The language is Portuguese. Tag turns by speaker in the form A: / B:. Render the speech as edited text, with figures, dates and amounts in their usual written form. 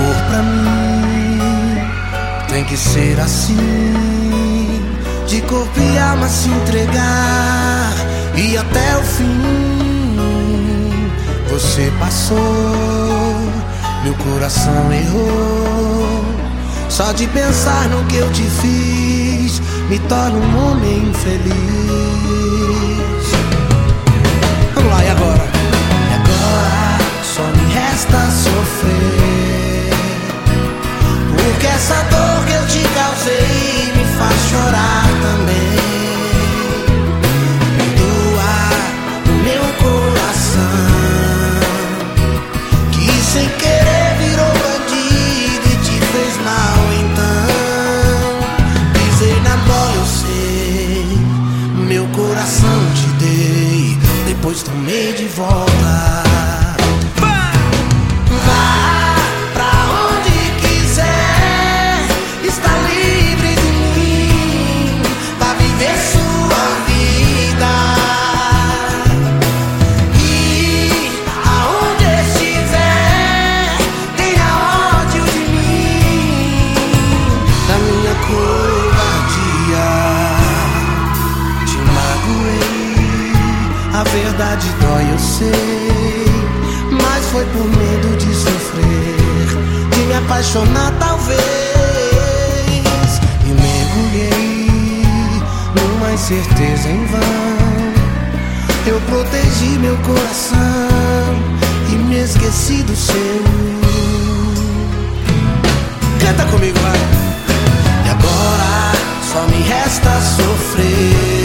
A: amor pra mim tem que ser assim, de corpo e alma se entregar e até o fim. Você passou, meu coração errou. Só de pensar no que eu te fiz me torna um homem infeliz. Vamos lá, e agora? E agora só me resta sofrer, porque essa dor que eu te causei me faz chorar também. Perdoa o meu coração, que sem querer virou bandido e te fez mal. Então pisei na bola, eu sei, meu coração te dei, depois tomei de volta. A verdade dói, eu sei, mas foi por medo de sofrer, de me apaixonar talvez. E mergulhei numa incerteza em vão. Eu protegi meu coração e me esqueci do seu. Canta comigo, vai. E agora só me resta sofrer,